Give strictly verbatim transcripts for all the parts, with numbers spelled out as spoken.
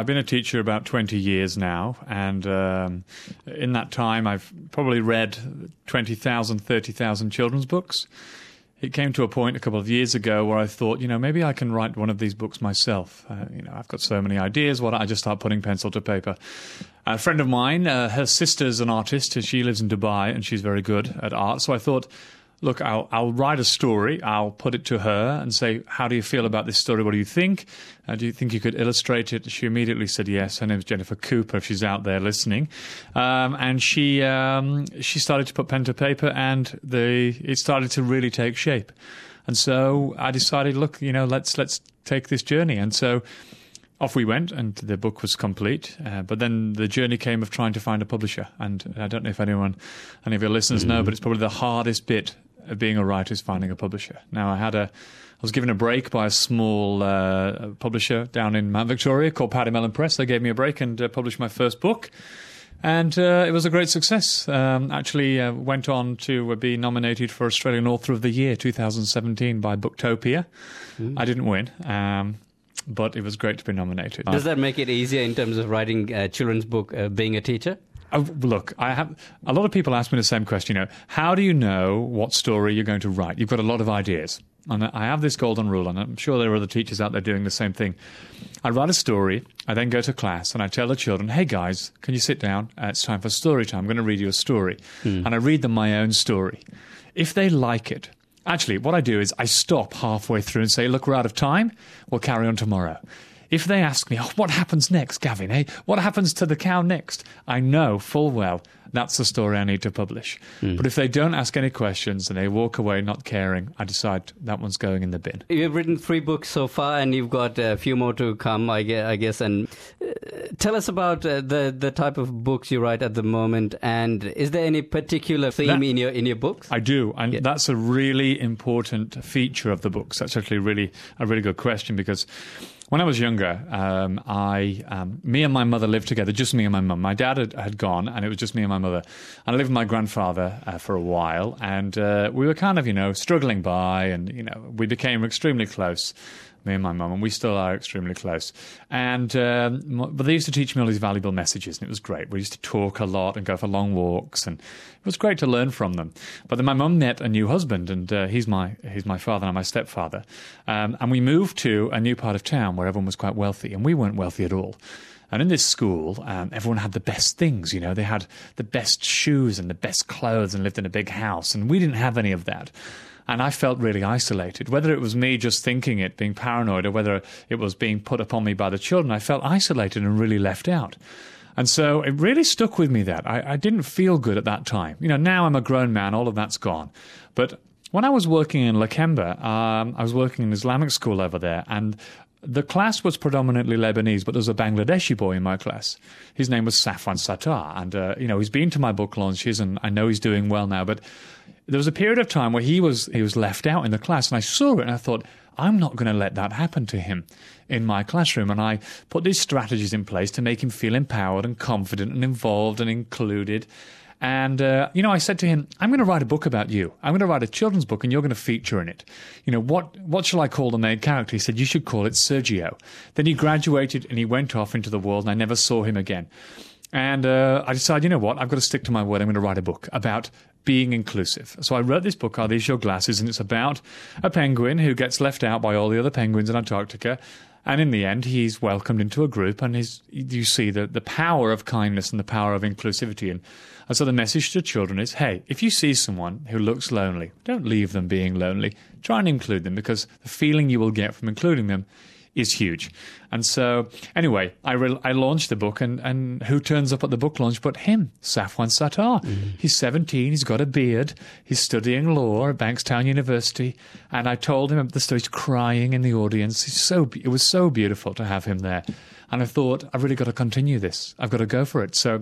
been a teacher about twenty years now, and um, in that time I've probably read twenty thousand, thirty thousand children's books. It came to a point a couple of years ago where I thought, you know, maybe I can write one of these books myself. Uh, you know, I've got so many ideas. Why don't I just start putting pencil to paper? A friend of mine, uh, her sister's an artist, and she lives in Dubai, and she's very good at art. So I thought, look, I'll, I'll write a story. I'll put it to her and say, how do you feel about this story? What do you think? Uh, do you think you could illustrate it? She immediately said yes. Her name's Jennifer Cooper, if she's out there listening. Um, and she um, she started to put pen to paper, and the it started to really take shape. And so I decided, look, you know, let's let's take this journey. And so off we went, and the book was complete. Uh, but then the journey came of trying to find a publisher. And I don't know if anyone, any of your listeners mm-hmm. know, but it's probably the hardest bit of being a writer is finding a publisher. Now, I had a, I was given a break by a small uh, publisher down in Mount Victoria called Paddy Mellon Press. They gave me a break and uh, published my first book. And uh, it was a great success. Um, actually uh, went on to uh, be nominated for Australian Author of the Year twenty seventeen by Booktopia. Mm. I didn't win. Um, But it was great to be nominated. Does that make it easier in terms of writing a children's book, uh, being a teacher? Oh, look, I have a lot of people ask me the same question. You know, how do you know what story you're going to write? You've got a lot of ideas, and I have this golden rule, and I'm sure there are other teachers out there doing the same thing. I write a story, I then go to class, and I tell the children, "Hey guys, can you sit down? Uh, it's time for story time. I'm going to read you a story," hmm. and I read them my own story. If they like it. Actually, what I do is I stop halfway through and say, look, we're out of time. We'll carry on tomorrow. If they ask me, oh, what happens next, Gavin? Hey, what happens to the cow next? I know full well that's the story I need to publish. Mm. But if they don't ask any questions and they walk away not caring, I decide that one's going in the bin. You've written three books so far, and you've got a few more to come, I guess. And uh, tell us about uh, the the type of books you write at the moment. And is there any particular theme that, in your in your books? I do, and yeah. that's a really important feature of the books. That's actually really a really good question, because when I was younger, um, I, um, me and my mother lived together, just me and my mum. My dad had, had gone, and it was just me and my mother. And I lived with my grandfather uh, for a while, and uh, we were kind of, you know, struggling by, and, you know, we became extremely close, me and my mum, and we still are extremely close. And um, but they used to teach me all these valuable messages, and it was great. We used to talk a lot and go for long walks, and it was great to learn from them. But then my mum met a new husband, and uh, he's my he's my father and my stepfather. Um, and we moved to a new part of town where everyone was quite wealthy, and we weren't wealthy at all. And in this school, um, everyone had the best things, you know. They had the best shoes and the best clothes and lived in a big house, and we didn't have any of that. And I felt really isolated. Whether it was me just thinking it, being paranoid, or whether it was being put upon me by the children, I felt isolated and really left out. And so it really stuck with me that. I, I didn't feel good at that time. You know, now I'm a grown man, all of that's gone. But when I was working in Lakemba, um, I was working in Islamic school over there, and the class was predominantly Lebanese, but there was a Bangladeshi boy in my class. His name was Safwan Sattar, and, uh, you know, he's been to my book launches, and I know he's doing well now, but there was a period of time where he was he was left out in the class, and I saw it, and I thought, I'm not going to let that happen to him in my classroom. And I put these strategies in place to make him feel empowered and confident and involved and included. And, uh, you know, I said to him, I'm going to write a book about you. I'm going to write a children's book, and you're going to feature in it. You know, what what shall I call the main character? He said, you should call it Sergio. Then he graduated, and he went off into the world, and I never saw him again. And uh, I decided, you know what, I've got to stick to my word. I'm going to write a book about being inclusive. So I wrote this book, Are These Your Glasses? And it's about a penguin who gets left out by all the other penguins in Antarctica. And in the end, he's welcomed into a group, and he's, you see the, the power of kindness and the power of inclusivity. And, and so the message to children is, hey, if you see someone who looks lonely, don't leave them being lonely. Try and include them, because the feeling you will get from including them is huge. And so, anyway, I re- I launched the book, and, and who turns up at the book launch but him, Safwan Sattar. Mm-hmm. He's seventeen, he's got a beard, he's studying law at Bankstown University, and I told him at the story, he's crying in the audience. He's so It was so beautiful to have him there. And I thought, I've really got to continue this. I've got to go for it. So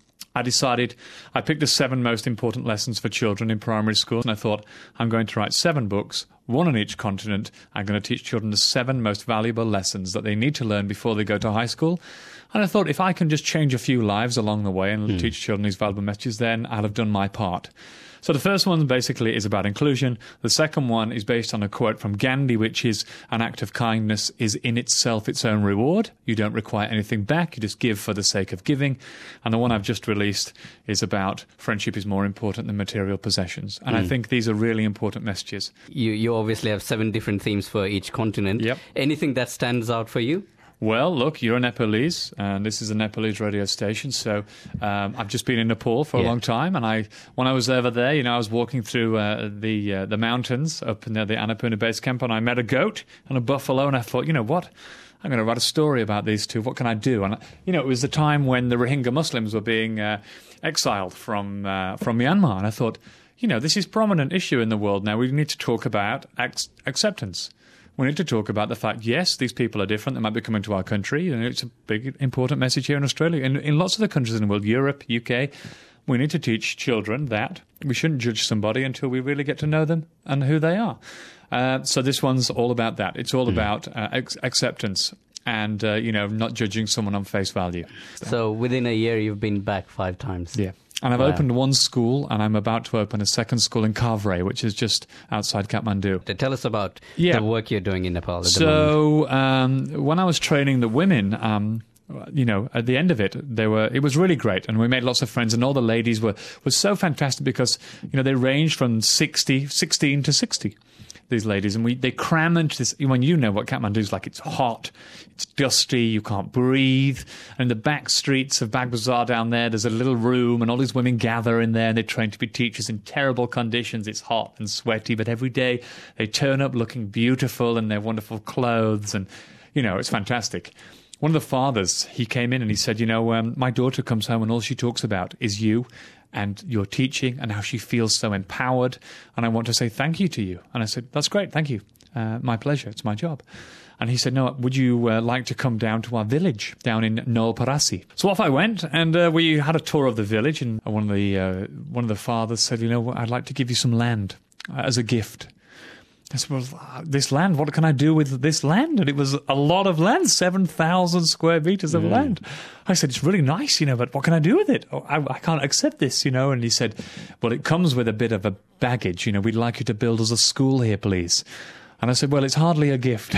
I decided, I picked the seven most important lessons for children in primary school, and I thought, I'm going to write seven books, one on each continent. I'm going to teach children the seven most valuable lessons that they need to learn before they go to high school. And I thought, if I can just change a few lives along the way and mm. teach children these valuable messages, then I'll have done my part. So the first one basically is about inclusion. The second one is based on a quote from Gandhi, which is, an act of kindness is in itself its own reward. You don't require anything back. You just give for the sake of giving. And the one I've just released is about friendship is more important than material possessions. And mm. I think these are really important messages. You, you obviously have seven different themes for each continent. Yep. Anything that stands out for you? Well, look, you're a Nepalese, and this is a Nepalese radio station. So um, I've just been in Nepal for yeah. a long time, and I, when I was over there, you know, I was walking through uh, the uh, the mountains up near the Annapurna base camp, and I met a goat and a buffalo, and I thought, you know what? I'm going to write a story about these two. What can I do? And you know, it was the time when the Rohingya Muslims were being uh, exiled from uh, from Myanmar, and I thought, you know, this is a prominent issue in the world now. We need to talk about ac- acceptance. We need to talk about the fact, yes, these people are different. They might be coming to our country. And it's a big, important message here in Australia. And in lots of the countries in the world, Europe, U K, we need to teach children that we shouldn't judge somebody until we really get to know them and who they are. Uh, so this one's all about that. It's all mm. about uh, ex- acceptance and, uh, you know, not judging someone on face value. So. so within a year, you've been back five times. Yeah. And I've wow. opened one school, and I'm about to open a second school in Kavre, which is just outside Kathmandu. Tell us about yeah. the work you're doing in Nepal at so, the moment. So um, when I was training the women, um, you know, at the end of it, they were it was really great, and we made lots of friends, and all the ladies were, were so fantastic because, you know, they ranged from sixty, sixteen to sixty. These ladies, and we they cram into this. When you know what Kathmandu's like, it's hot, it's dusty, you can't breathe. And in the back streets of Baghbazar down there, there's a little room, and all these women gather in there, and they train to be teachers in terrible conditions. It's hot and sweaty, but every day they turn up looking beautiful in their wonderful clothes, and you know, it's fantastic. One of the fathers, he came in and he said, you know, um, my daughter comes home and all she talks about is you and your teaching and how she feels so empowered. And I want to say thank you to you. And I said, that's great. Thank you. Uh, my pleasure. It's my job. And he said, no, would you uh, like to come down to our village down in Nolparasi? So off I went, and uh, we had a tour of the village. And one of the uh, one of the fathers said, you know, I'd like to give you some land uh, as a gift. I said, well, this land, what can I do with this land? And it was a lot of land, seven thousand square meters of mm. land. I said, it's really nice, you know, but what can I do with it? Oh, I, I can't accept this, you know. And he said, well, it comes with a bit of a baggage. You know, we'd like you to build us a school here, please. And I said, well, it's hardly a gift.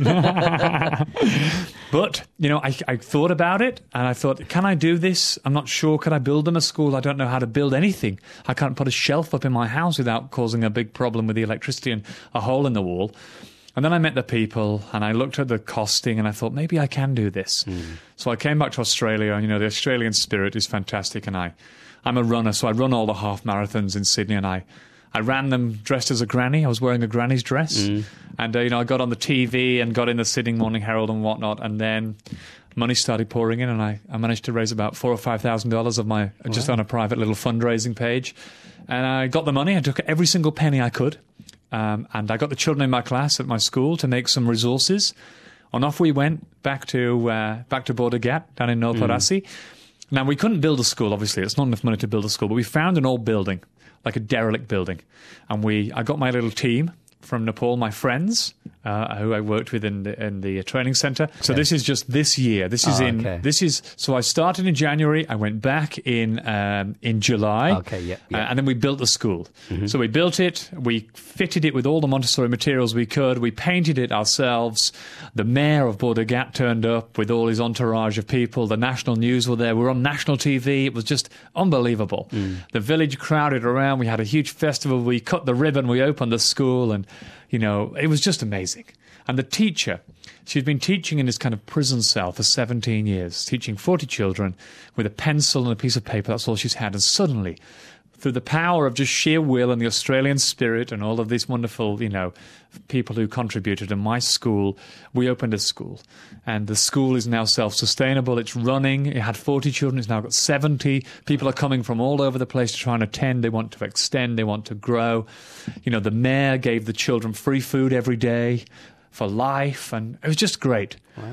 But, you know, I, I thought about it, and I thought, can I do this? I'm not sure. Could I build them a school? I don't know how to build anything. I can't put a shelf up in my house without causing a big problem with the electricity and a hole in the wall. And then I met the people, and I looked at the costing, and I thought, maybe I can do this. Mm. So I came back to Australia, and, you know, the Australian spirit is fantastic, and I, I'm a runner, so I run all the half marathons in Sydney, and I... I ran them dressed as a granny. I was wearing a granny's dress. Mm. And, uh, you know, I got on the T V and got in the Sydney Morning Herald and whatnot. And then money started pouring in, and I, I managed to raise about four or five thousand dollars of my, wow. just on a private little fundraising page. And I got the money. I took every single penny I could. Um, and I got the children in my class at my school to make some resources. And off we went back to uh, back to Border Ghat down in Nolparasi. Mm. Now, we couldn't build a school, obviously. It's not enough money to build a school. But we found an old building, like a derelict building. And we, I got my little team from Nepal, my friends, uh, who I worked with in the, in the training centre. So okay. this is just this year. This is oh, in, okay. this is, so I started in January. I went back in, um, in July. Okay, yeah. yeah. Uh, and then we built the school. Mm-hmm. So we built it. We fitted it with all the Montessori materials we could. We painted it ourselves. The mayor of Border Ghat turned up with all his entourage of people. The national news were there. We were on national T V. It was just unbelievable. Mm. The village crowded around. We had a huge festival. We cut the ribbon. We opened the school, and you know, it was just amazing. And the teacher, she'd been teaching in this kind of prison cell for seventeen years, teaching forty children with a pencil and a piece of paper. That's all she's had. And suddenly, through the power of just sheer will and the Australian spirit and all of these wonderful, you know, people who contributed in my school, we opened a school. And the school is now self-sustainable. It's running. It had forty children. It's now got seventy. People are coming from all over the place to try and attend. They want to extend. They want to grow. You know, the mayor gave the children free food every day for life. And it was just great. Wow.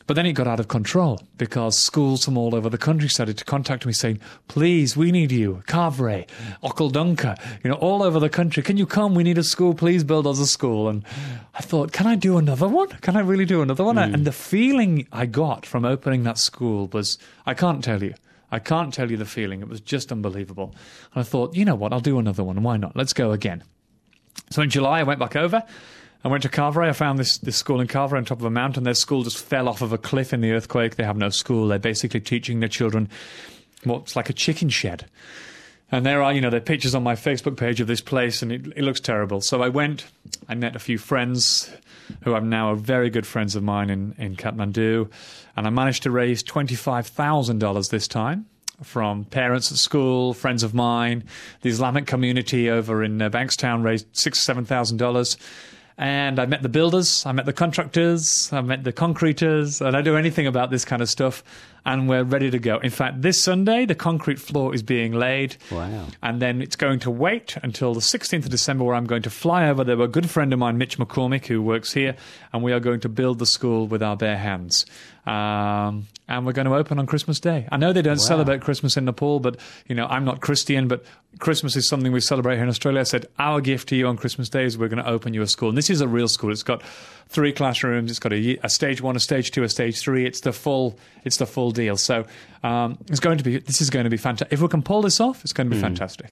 But then it got out of control because schools from all over the country started to contact me saying, please, we need you. Carveray, Ochildunca, you know, all over the country. Can you come? We need a school. Please build us a school. And I thought, can I do another one? Can I really do another one? Mm. And the feeling I got from opening that school was, I can't tell you. I can't tell you the feeling. It was just unbelievable. And I thought, you know what? I'll do another one. Why not? Let's go again. So in July, I went back over. I went to Carveray. I found this, this school in Carveray on top of a mountain. Their school just fell off of a cliff in the earthquake. They have no school. They're basically teaching their children what's like a chicken shed. And there are, you know, there are pictures on my Facebook page of this place, and it, it looks terrible. So I went, I met a few friends who are now very good friends of mine in, in Kathmandu, and I managed to raise twenty-five thousand dollars this time from parents at school, friends of mine. The Islamic community over in uh, Bankstown raised six or seven thousand dollars. And I met the builders, I met the contractors, I met the concreters, and I do anything about this kind of stuff, and we're ready to go. In fact, this Sunday, the concrete floor is being laid. Wow. And then it's going to wait until the sixteenth of December, where I'm going to fly over there with a good friend of mine, Mitch McCormick, who works here, and we are going to build the school with our bare hands. Um, and we're going to open on Christmas Day. I know they don't wow. celebrate Christmas in Nepal, but, you know, I'm not Christian, but Christmas is something we celebrate here in Australia. I said, our gift to you on Christmas Day is we're going to open you a school. And this is a real school. It's got three classrooms. It's got a, a stage one, a stage two, a stage three. It's the full, it's the full deal. So um, it's going to be, this is going to be fantastic. If we can pull this off, it's going to be mm. fantastic.